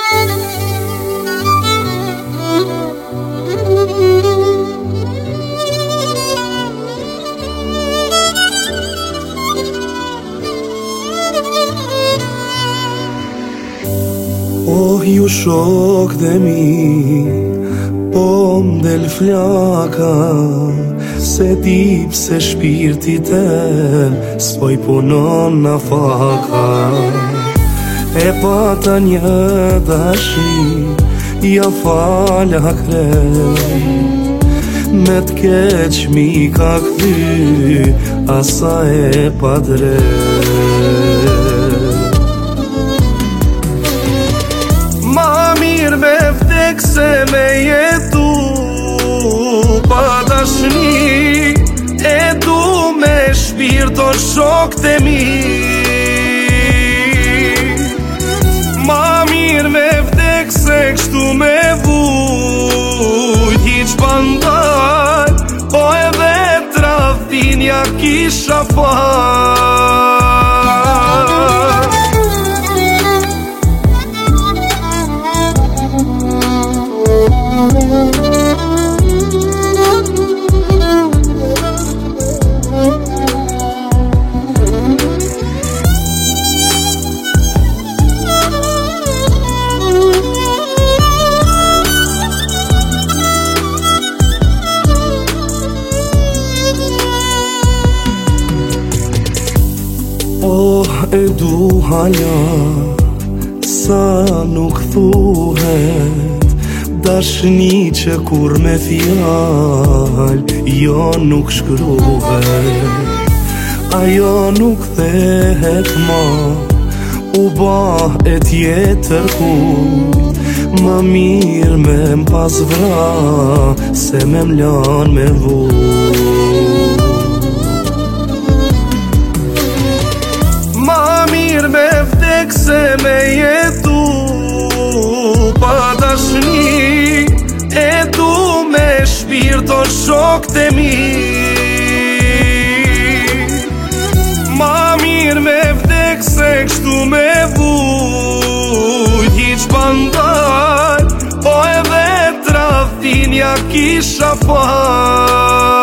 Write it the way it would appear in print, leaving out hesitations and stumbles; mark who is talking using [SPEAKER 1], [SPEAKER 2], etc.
[SPEAKER 1] Oh, ju shok dhe mi, po m'del flaka, se di pse shpirti tem s'poj punon na faka. E pata një dashi, ja falja krejt, me t'keq mi ka kthy, asa e pa drejt. Me vdek se me jetu pa dashni, e du me shpirto shok të mi. Ma mirë me vdek se kështu me vujt, hiq pandaj, po edhe trafinja kisha fal. Oh, e du hala, sa nuk thuhet, dashni që kur me fjall, jo nuk shkruhet. Ajo nuk thehet ma, u ba e tjetër kujt, ma mirë me m'pas vra, se me m'lan me vujt. Me vdek se me jetu pa dashni, e du me shpirto shok të mi. Ma mirë me vdek se kështu me vujt, hiq pandaj, po edhe trafinja kisha fal.